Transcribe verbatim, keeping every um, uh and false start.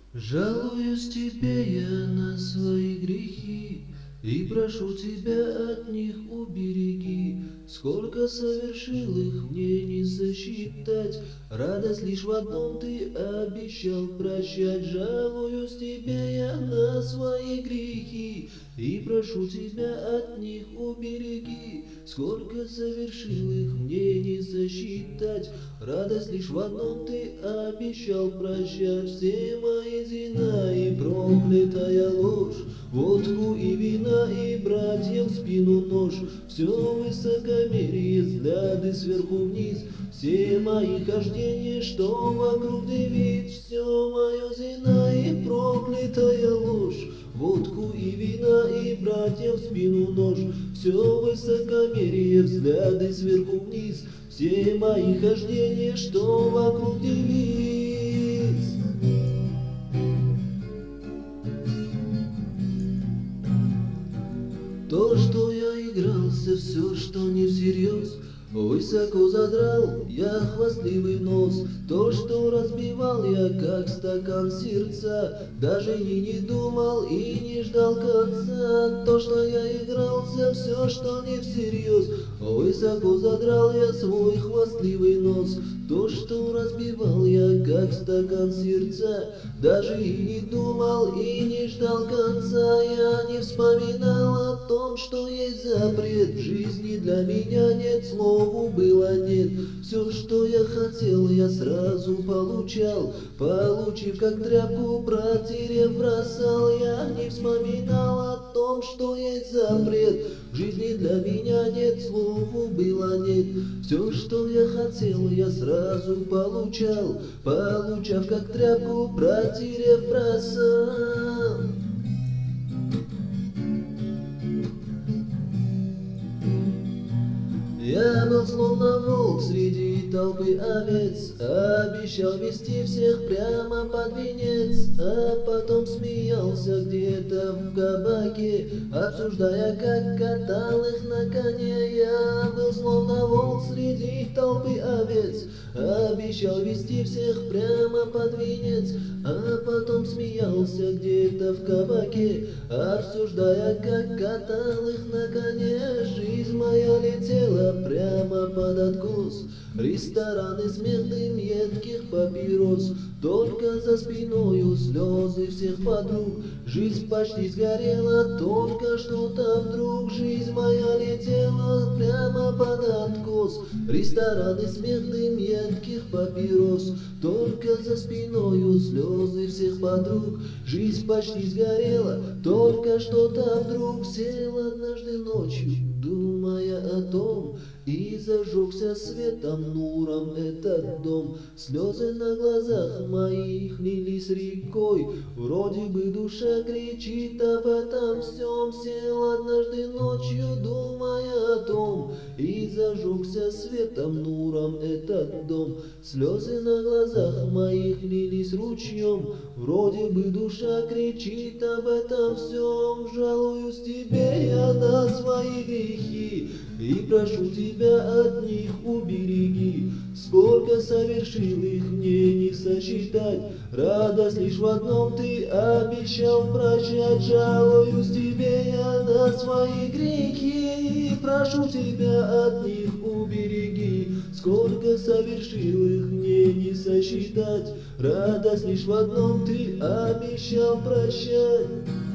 Жалуюсь тебе я на свои грехи и прошу тебя от них убереги. Сколько совершил их, мне не сосчитать. Радость лишь в одном, ты обещал прощать. Жалуюсь тебе я на свои грехи и прошу тебя от них убереги. Сколько совершил их, мне не сосчитать. Радость лишь в одном, ты обещал прощать. Все мои зина и проклятая ложь, водку и вина, и братьям в спину нож. Все высокомерие, взгляды сверху вниз, все мои хождения, что вокруг девиц. Все мое зина и проклятая ложь, водку и вина, и братьям в спину нож. Все высокомерие, взгляды сверху вниз, все мои хождения, что вокруг девиц. То, что я игрался, все, что не всерьез, высоко задрал я хвастливый нос. То, что разбивал я, как стакан сердца, даже и не думал, и не ждал конца. То, что я игрался, все, что не всерьез, высоко задрал я свой хвастливый нос. То, что разбивал я, как стакан сердца, даже и не думал, и не ждал конца. Я не вспоминал о том, что есть запрет в жизни, для меня нет, слову было нет. Все, что я хотел, я сразу получал, получив как тряпку, протерев, бросал. Я не вспоминал о том, что есть запрет в жизни, для меня нет, слову было нет. Все, что я хотел, я сразу получал, получав как тряпку, протерев, бросал. Я был словно волк среди толпы овец, обещал вести всех прямо под венец, а потом смеялся где-то в кабаке, обсуждая, как катал их на коне. Я был словно волк среди толпы овец, обещал вести всех прямо под венец, а потом смеялся где-то в кабаке, обсуждая, как катал их на коне. Жизнь моя летела прямо под откос, рестораны, смех, дым едких папирос, только за спиною слезы всех подруг. Жизнь почти сгорела, только что-то вдруг. Жизнь моя летела прямо под откос, рестораны, смех, дым едких папирос, только за спиною слезы всех подруг. Жизнь почти сгорела, только что-то вдруг. Сел однажды ночью, думая о том, и зажегся светом, нуром этот дом. Слезы на глазах моих лились рекой, вроде бы душа кричит об этом всем. Сел однажды ночью, думая о том, и зажегся светом, нуром этот дом. Слезы на глазах моих лились ручьем, вроде бы душа кричит об этом всем. Жалуюсь тебе я на свои грехи и прошу тебя от них убереги. Сколько совершил их, мне не сосчитать. Радость лишь в одном, ты обещал прощать. Жалуюсь тебе я на свои грехи и прошу тебя от них убереги. Сколько совершил их, мне не сосчитать. Радость лишь в одном, ты обещал прощать.